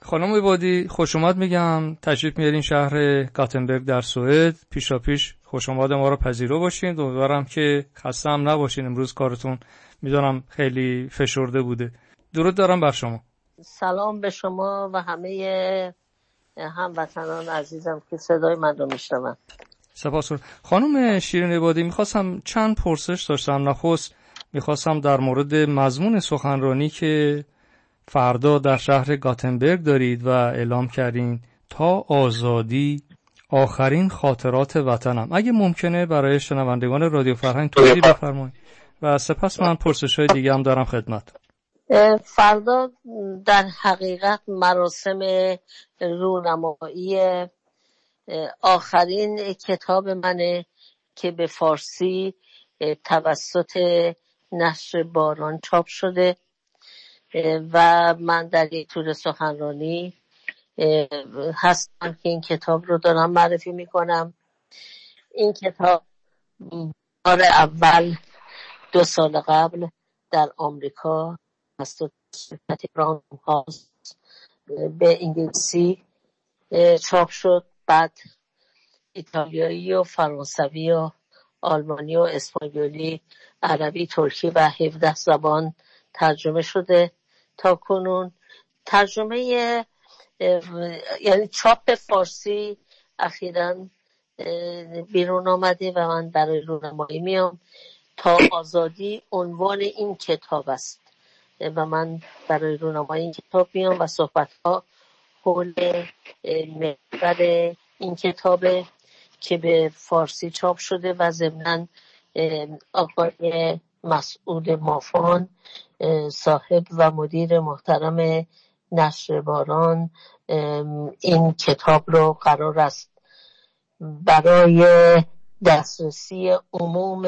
خانم عبادی خوش اومد میگم، تشریف میارین شهر گاتنبرگ در سوئد. پیشاپیش خوش اومد ما رو پذیرا باشین. امیدوارم که خسته هم نباشین. امروز کارتون میدونم خیلی فشرده بوده. درود دارم بر شما. سلام به شما و همه هموطنان عزیزم که صدای من رو میشنون. سپاس. خانم شیرین عبادی، میخواستم چند پرسش داشتم. نخست میخواستم در مورد مضمون سخنرانی که فردا در شهر گاتنبرگ دارید و اعلام کردین تا آزادی آخرین خاطرات وطنم، اگه ممکنه برای شنوندگان رادیو فرهنگ توضیح بفرمایید و سپس من پرسش‌های دیگه هم دارم خدمت. فردا در حقیقت مراسم رونمایی آخرین کتاب منه که به فارسی توسط نشر باران چاپ شده و من در یک تور سخنرانی هستم که این کتاب رو دارم معرفی میکنم. این کتاب بار اول 2 سال قبل در آمریکا توسط شرکت براندم هاوس به انگلیسی چاپ شد، بعد ایتالیایی و فرانسوی و آلمانی و اسپانیولی، عربی، ترکی و 17 زبان ترجمه شده. تا کنون ترجمه یعنی چاپ فارسی اخیراً بیرون آمده و من برای رونمایی میام. تا آزادی عنوان این کتاب است و من برای رونمایی این کتاب میام و صحبت‌ها حول محور این کتاب که به فارسی چاپ شده و ضمناً آقای مسعود مافان صاحب و مدیر محترم نشر باران این کتاب رو قرار است برای دسترسی عموم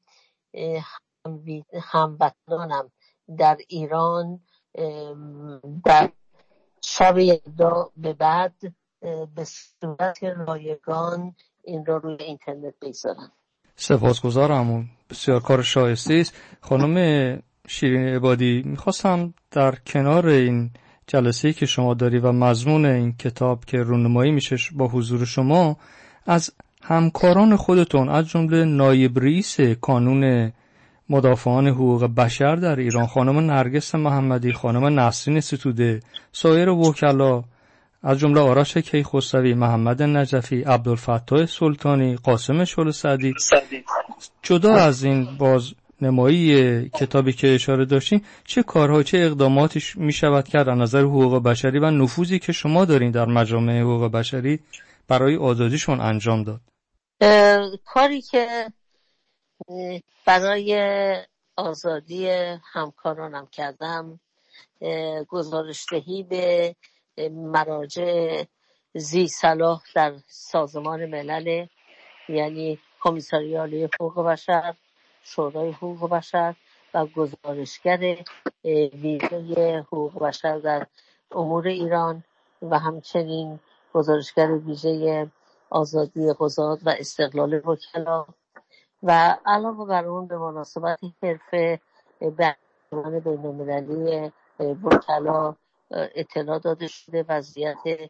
هموطنانم در ایران در شب یلدا به بعد به صورت رایگان این رو روی اینترنت بگذارم. سپاسگزارم، بسیار کار شایسته است. خانم شیرین عبادی، میخواستم در کنار این جلسه‌ای که شما داری و مضمون این کتاب که رونمایی میشه با حضور شما، از همکاران خودتون از جمله نایب رئیس کانون مدافعان حقوق بشر در ایران خانم نرگس محمدی، خانم نسرین ستوده، سایر وکلا از جمله آرش کیخسروی، محمد نجفی، عبدالفتاح سلطانی، قاسم شل سعدی، جدا از این باز نمایی کتابی که اشاره داشتین، چه کارها چه اقداماتی می شود کرد از نظر حقوق بشری و نفوذی که شما دارین در مجامع حقوق بشری برای آزادیشون انجام داد؟ کاری که برای آزادی همکارانم کردم گزارشدهی به مراجع ذی صلاح در سازمان ملل، یعنی کمیسریه عالی حقوق بشر، شورای حقوق بشر و گزارشگر ویژه حقوق بشر در امور ایران و همچنین گزارشگر ویژه آزادی قضات و استقلال وکلا و علاوه بر اون به مناسبت حرفه برنامه بین‌المللی وکلا اطلاع داده شده وضعیت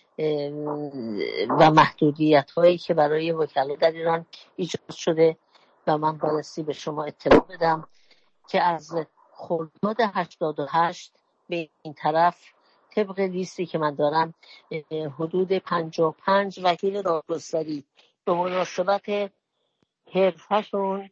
و محدودیت هایی که برای وکلا در ایران ایجاد شده و من بایستی به شما اطلاع بدم که از خرداد 88 به این طرف طبق لیستی که من دارم حدود 55 وکیل دادگستری به مناسبت حرفشون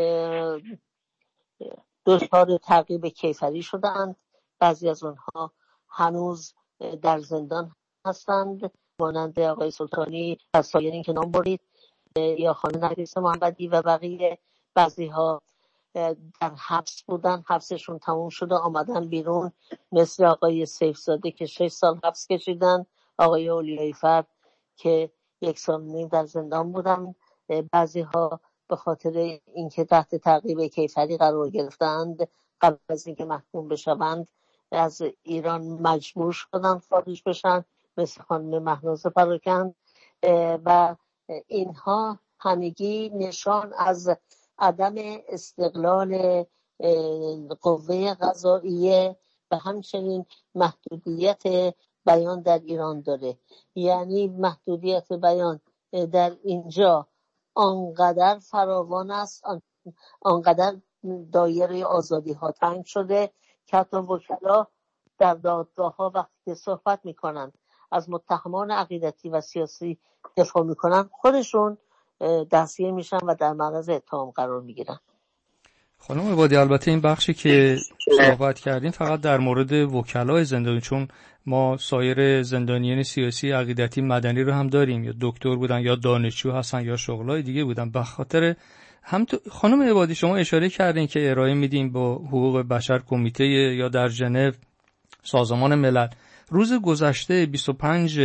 دچار تعقیب کیفری شدند. بعضی از اونها هنوز در زندان هستند، مانند آقای سلطانی و سایرین که نام برید یا خانم نرگس محمدی و بقیه. بعضی ها در حبس بودن، حبسشون تموم شده آمدن بیرون، مثل آقای سیفزاده که 6 سال حبس کشیدن، آقای اولیای فرد که 1 سال و نیم در زندان بودن. بعضی ها به خاطر اینکه تحت تعقیب کیفری قرار گرفتند قبل از اینکه محکوم بشوند از ایران مجبور شدن خارج بشن، مثل خانم مهناز پراکند و اینها همگی نشان از عدم استقلال قوه قضاییه و همچنین محدودیت بیان در ایران داره. یعنی محدودیت بیان در اینجا آنقدر فراوان است، آنقدر دایره آزادی ها تنگ شده که حتی وکلا در دادگاه ها وقتی که صحبت میکنن، از متهمان عقیدتی و سیاسی دفاع میکنن، خودشون دستگیر میشن و در معرض اتهام قرار میگیرن. خانم عبادی، البته این بخشی که صحبت کردیم فقط در مورد وکلای زندانی، چون ما سایر زندانیان سیاسی، عقیدتی، مدنی رو هم داریم، یا دکتر بودن یا دانشجو هستن یا شغلای دیگه بودن. به خاطر هم خانم عبادی شما اشاره کردین که ارائه میدیم با حقوق بشر کمیته یا در ژنو سازمان ملل. روز گذشته 25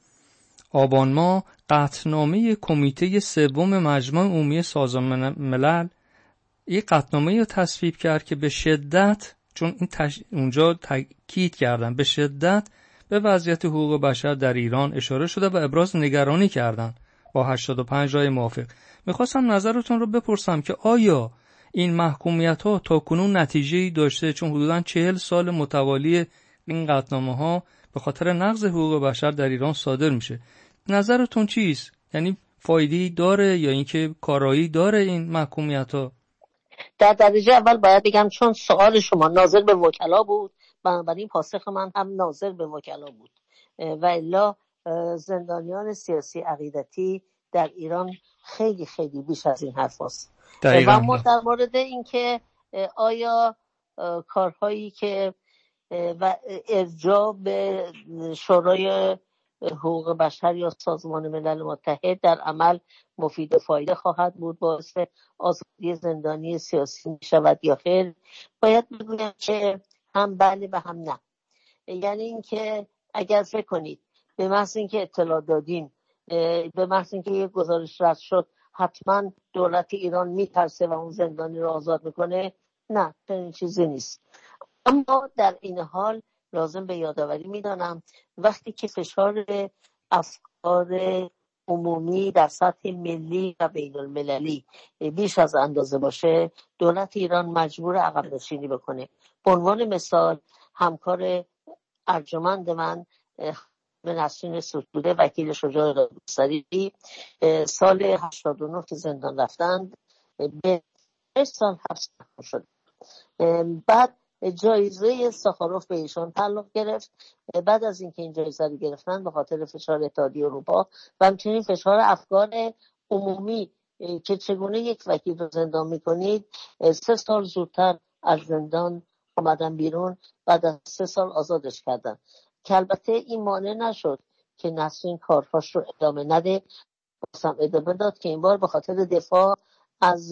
آبان ماه قطعنامه کمیته سوم مجمع عمومی سازمان ملل یک قطعنامه رو تصویب کرد که به شدت، چون این اونجا تاکید کردن، به شدت به وضعیت حقوق بشر در ایران اشاره شده و ابراز نگرانی کردن با 85 رای موافق. میخواستم نظرتون رو بپرسم که آیا این محکومیت ها تا کنون نتیجه‌ای داشته؟ چون حدوداً 40 سال متوالی این قطعنامه ها به خاطر نقض حقوق بشر در ایران صادر میشه. نظرتون چیست؟ یعنی فایده‌ای داره یا اینکه کارایی داره این محکومیت ها؟ در درجه اول باید بگم چون سوال شما ناظر به وکلا بود، بنابراین پاسخ من هم ناظر به وکلا بود، و الا زندانیان سیاسی عقیدتی در ایران خیلی خیلی بیش از این حرف هست. و اما در مورد این که آیا کارهایی که و ارجاع به شورای حقوق بشر یا سازمان ملل متحد در عمل مفید و فایده خواهد بود، باعث آزادی زندانی سیاسی می شود یا خیر، باید بگویم که هم بله و هم نه. یعنی این که اگر فکر کنید به محض اینکه اطلاع دادیم، به محض اینکه یک گزارش رد شد حتما دولت ایران میترسه و اون زندانی رو آزاد میکنه، نه، چنین چیزی نیست. اما در این حال لازم به یادآوری میدانم وقتی که فشار افکار عمومی در سطح ملی و بین المللی بیش از اندازه باشه، دولت ایران مجبور عقب نشینی بکنه. به عنوان مثال همکار ارجمند من به نسرین ستوده، وکیل شجاع رادوسری، سال 89 که زندان رفتند به 8 سال حبس شد. بعد جایزه ساخاروف به ایشان تعلق گرفت. بعد از اینکه این جایزه رو گرفتن به خاطر فشار اتحادیه اروپا و همچنین فشار افکار عمومی که چگونه یک وکیل رو زندان میکنید، 3 سال زودتر از زندان آمدن بیرون، بعد از 3 سال آزادش کردن، که البته این مانع نشد که نسرین کارهاش رو ادامه نده، بازم ادامه داد که این بار به خاطر دفاع از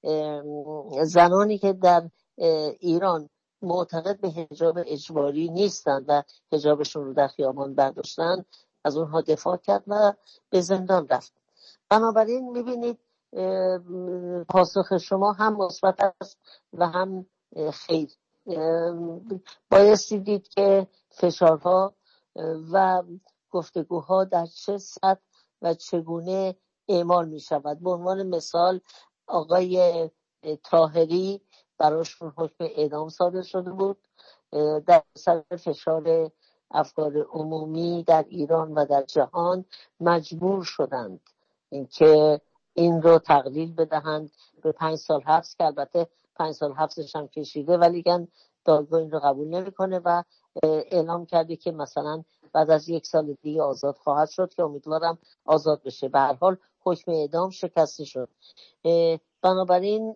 زنانی که در ایران معتقد به حجاب اجباری نیستند و حجابشون رو در خیابان برداشتن، از اونها دفاع کرد و به زندان رفت. بنابراین میبینید پاسخ شما هم مثبت است و هم خیر. بایستی دید که فشارها و گفتگوها در چه سطح و چگونه اعمال می شود. به عنوان مثال آقای طاهری براشون حکم اعدام صادر شده بود، در سر فشار افکار عمومی در ایران و در جهان مجبور شدند که این رو تقلیل بدهند به 5 سال حبس، که البته 5 سال حبسش هم کشیده ولی دادگاه این رو قبول نمیکنه و اعلام کرده که مثلا بعد از 1 سال دیگه آزاد خواهد شد، که امیدوارم آزاد بشه. به هر حال حکم اعدام شکسته شد. بنابراین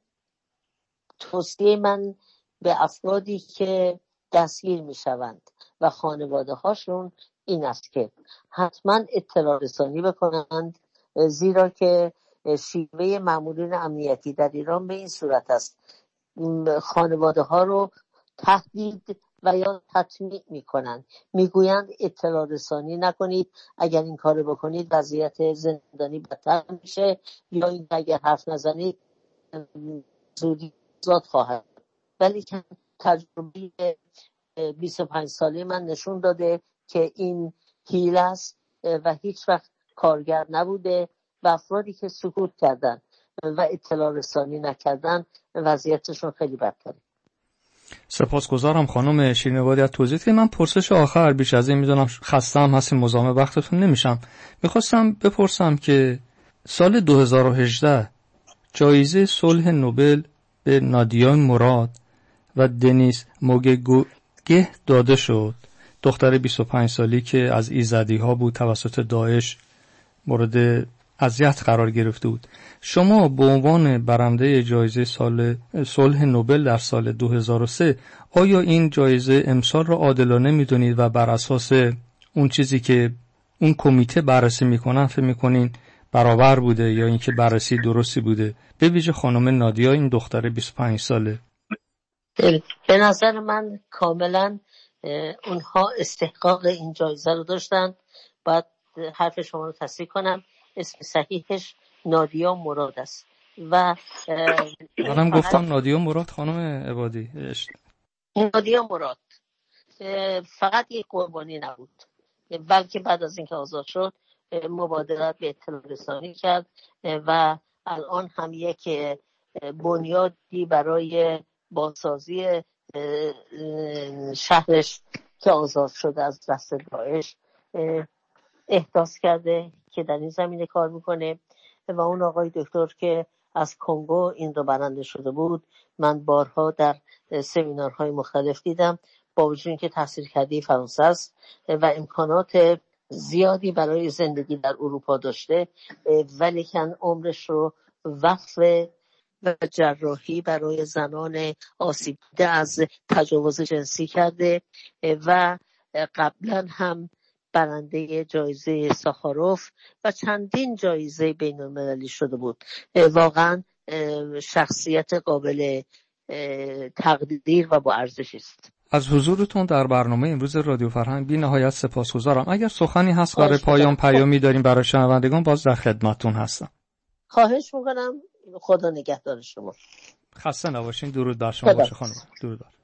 توصیه من به افرادی که دستگیر میشوند و خانواده هاشون این است که حتما اطلاع رسانی بکنند، زیرا که شیوه مامورین امنیتی در ایران به این صورت است: خانواده ها رو تهدید و یا تطمیع میکنند، میگویند اطلاع رسانی نکنید، اگر این کار بکنید وضعیت زندانی بدتر میشه، یا این اگر حرف نزنید زودی آزاد خواهد. ولی تجربه 25 ساله من نشون داده که این حیله است و هیچ وقت کارگر نبوده و افرادی که سکوت کردن و اطلاع رسانی نکردن وضعیتشون خیلی بدتره. سپاسگزارم خانم شیرین عبادی از توضیحی. من پرسش آخر بیش از این میدونم خسته هم هستیم مزاحم وقتتون نمیشم، میخواستم بپرسم که سال 2018 جایزه صلح نوبل به نادیا مراد و دنیس موگوگه داده شد، دختر 25 سالی که از ایزدی ها بود، توسط داعش مورد اذیت قرار گرفته بود. شما به عنوان برنده جایزه صلح نوبل در سال 2003 آیا این جایزه امسال را عادلانه میدونید و بر اساس اون چیزی که اون کمیته بررسی میکنن فکر میکنین برابر بوده یا اینکه بررسی درستی بوده؟ به ویژه خانم نادیا، این دختر 25 ساله. به نظر من کاملا اونها استحقاق این جایزه رو داشتن. باید حرف شما رو تصحیح کنم، اسم صحیحش نادیا مراد است و منم گفتم نادیا مراد خانم عبادی. نادیا مراد فقط یک قربانی نبود، بلکه بعد از اینکه آزاد شد مبادرت به اطلاع رسانی کرد و الان هم یک بنیادی برای بازسازی شهرش که آزاد شده از دست داعش احداث کرده که در این زمینه کار میکنه. و اون آقای دکتر که از کنگو این رو برنده شده بود، من بارها در سمینارهای مختلف دیدم، با وجود اینکه تحصیل کرده فرانسه است و امکانات زیادی برای زندگی در اروپا داشته، ولیکن عمرش رو وقف و جراحی برای زنان آسیب دیده از تجاوز جنسی کرده و قبلا هم برنده جایزه ساخاروف و چندین جایزه بین‌المللی شده بود. واقعا شخصیت قابل تقدیر و با ارزشی است. از حضورتون در برنامه امروز رادیو فرهنگ بی نهایت سپاسگزارم. اگر سخنی هست برای پایان پیامی داریم برای شنوندگان، باز در خدمتتون هستم. خواهش میکنم. خدا نگهدار شما. خسته نباشین. درود بر شما باشه خانم. درود.